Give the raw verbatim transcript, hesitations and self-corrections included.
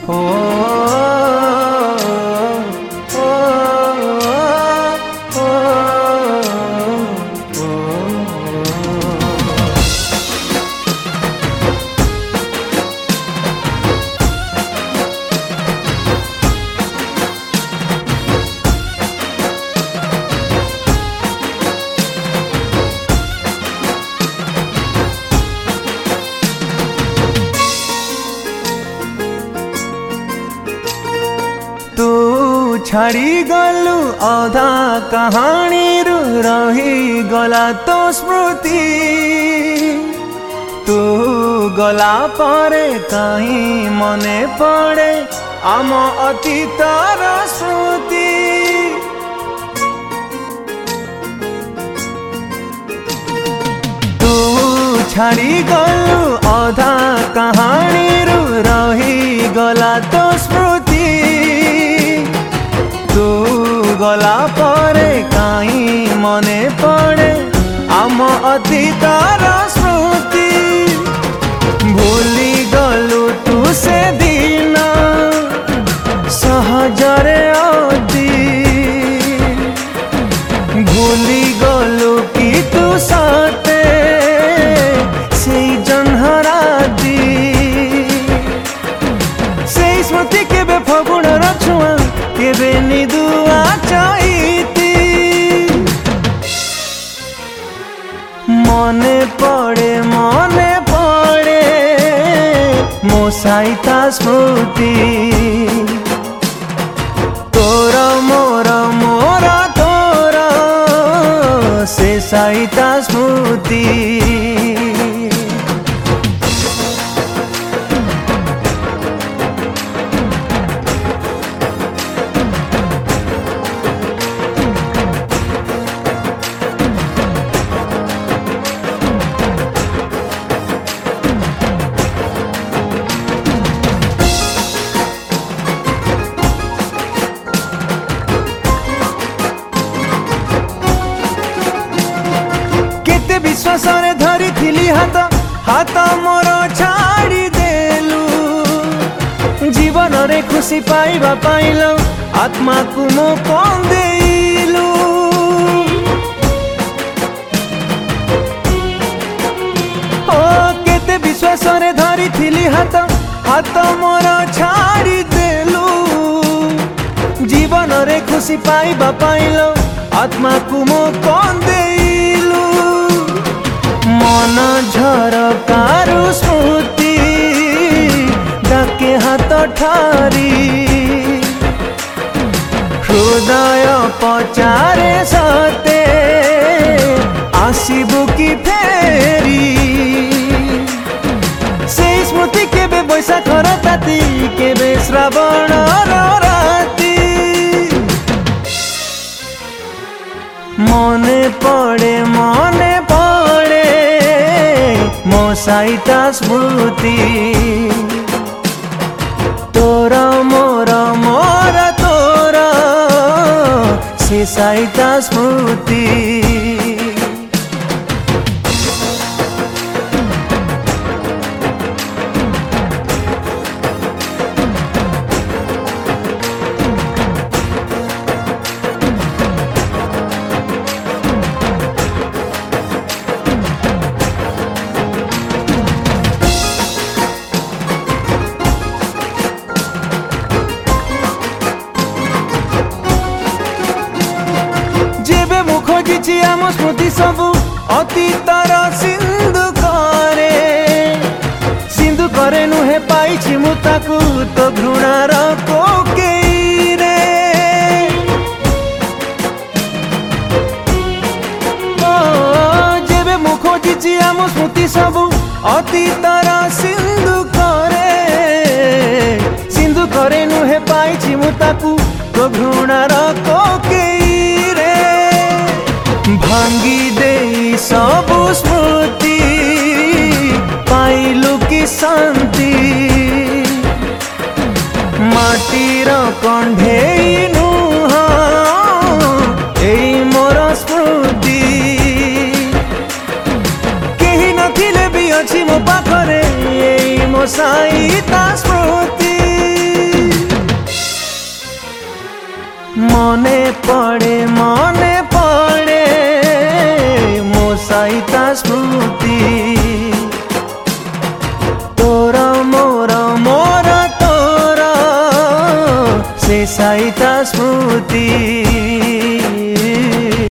ओ, ओ, ओ, ओ, तू छाड़ी गलु अधा कहानी रु रही गला तो स्मृति तू गला परे कहीं मने पड़े आम अतीतर स्मृति तू छाड़ी गलु अधा कहानी रु रही गला तो स्मृति तू गला परे कहीं मने पड़े आम अतीतर स्मृति भूली गलु तू से दिन सहजरे अति भूली गलु कि तू सते से जन्हराती से स्मृति केबे फगुणर छुआ केबे निदुआ चाहती मने पड़े मने पड़े मो साइता स्मृति तोर मोर मोर तोर से साइता स्मृति विश्वासरे धरी थिली हाथ हाथ मोर छाड़ी देलु जीवन रे खुशी पाइबा पाइलो आत्मा को मो कंदेलु ओ केते विश्वासरे धरी थिली हाथ हाथ मोर छाड़ी देलु जीवन रे खुशी पाइबा पाइलो आत्मा को मो कंदेलु मन झरकारु स्मृति डाके हाथ ठारी हृदय पचारे सते आसीबु कि फेरी से स्मृति केबे बैशाखर ताती केबे श्रावणर राती मने पड़े मने पड़े मो साइता स्मृति तोर मोर मोर तोर से साइता स्मृति खोजी आम स्मृति सबु अतीतर सिंधु करे सिंधु करे नुहे पाइछि मु ताकू तो घृणार कोकेई रे ओ जेबे मु खोजी आम स्मृति सबु अतीतर सिंधु करे सिंधु करे नुहे पाइछि मु ताकू तो घृणार कोकेई रे भांगी दे सबु स्मृति पाइलु कि शांति माटीर कंढेई नुह एई मोर स्मृति केही नथिले भी अछि मो पाखरे एई मो साइता स्मृति। मने पड़े मने पड़े मो साइता स्मृति तोरा मोरा मोरा तोरा से साइता स्मृति।